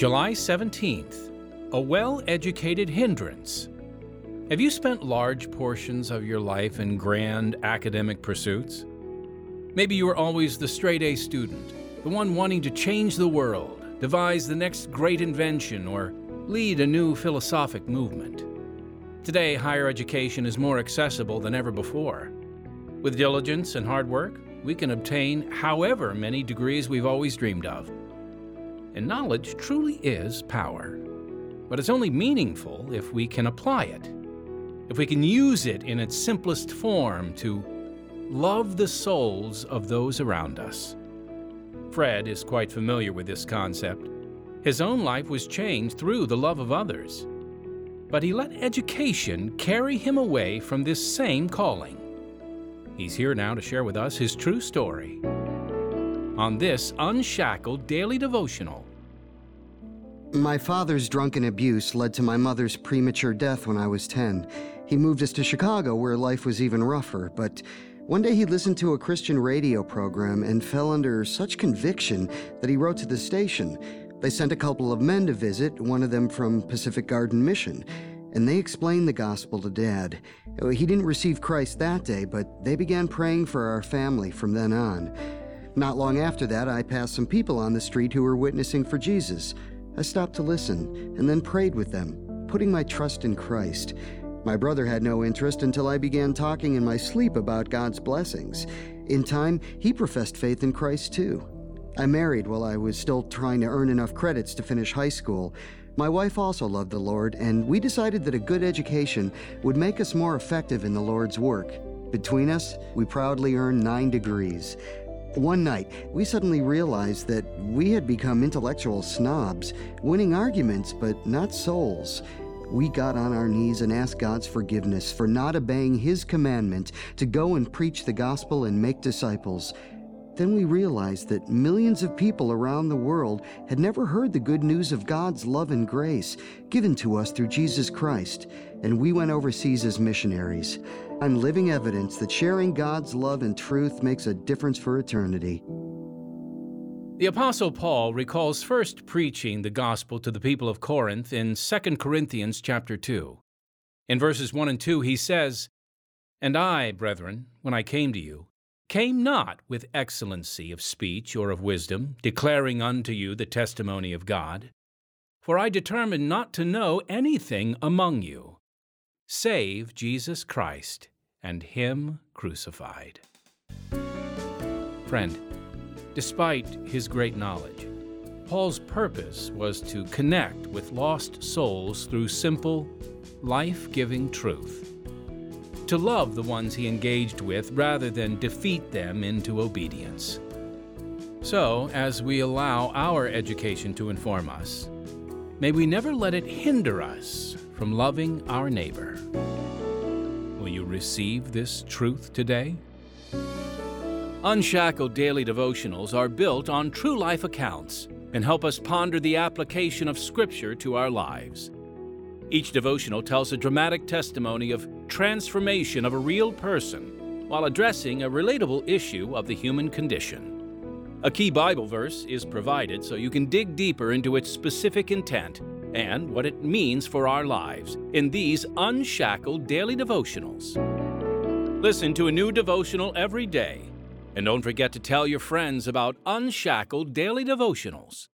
July 17th, a well-educated hindrance. Have you spent large portions of your life in grand academic pursuits? Maybe you were always the straight-A student, the one wanting to change the world, devise the next great invention, or lead a new philosophic movement. Today, higher education is more accessible than ever before. With diligence and hard work, we can obtain however many degrees we've always dreamed of. And knowledge truly is power. But it's only meaningful if we can apply it, if we can use it in its simplest form to love the souls of those around us. Fred is quite familiar with this concept. His own life was changed through the love of others. But he let education carry him away from this same calling. He's here now to share with us his true story on this Unshackled Daily Devotional. My father's drunken abuse led to my mother's premature death when I was 10. He moved us to Chicago, where life was even rougher, but one day he listened to a Christian radio program and fell under such conviction that he wrote to the station. They sent a couple of men to visit, one of them from Pacific Garden Mission, and they explained the gospel to Dad. He didn't receive Christ that day, but they began praying for our family from then on. Not long after that, I passed some people on the street who were witnessing for Jesus. I stopped to listen and then prayed with them, putting my trust in Christ. My brother had no interest until I began talking in my sleep about God's blessings. In time, he professed faith in Christ too. I married while I was still trying to earn enough credits to finish high school. My wife also loved the Lord, and we decided that a good education would make us more effective in the Lord's work. Between us, we proudly earned 9 degrees. One night, we suddenly realized that we had become intellectual snobs, winning arguments but not souls. We got on our knees and asked God's forgiveness for not obeying His commandment to go and preach the gospel and make disciples. Then we realized that millions of people around the world had never heard the good news of God's love and grace given to us through Jesus Christ, and we went overseas as missionaries. I'm living evidence that sharing God's love and truth makes a difference for eternity. The Apostle Paul recalls first preaching the gospel to the people of Corinth in 2 Corinthians chapter 2. In verses 1 and 2 he says, "And I, brethren, when I came to you, came not with excellency of speech or of wisdom, declaring unto you the testimony of God. For I determined not to know anything among you, save Jesus Christ and Him crucified." Friend, despite his great knowledge, Paul's purpose was to connect with lost souls through simple, life-giving truth, to love the ones he engaged with rather than defeat them into obedience. So, as we allow our education to inform us, may we never let it hinder us from loving our neighbor. Will you receive this truth today? Unshackled Daily Devotionals are built on true life accounts and help us ponder the application of Scripture to our lives. Each devotional tells a dramatic testimony of transformation of a real person while addressing a relatable issue of the human condition. A key Bible verse is provided so you can dig deeper into its specific intent and what it means for our lives in these Unshackled Daily Devotionals. Listen to a new devotional every day, and don't forget to tell your friends about Unshackled Daily Devotionals.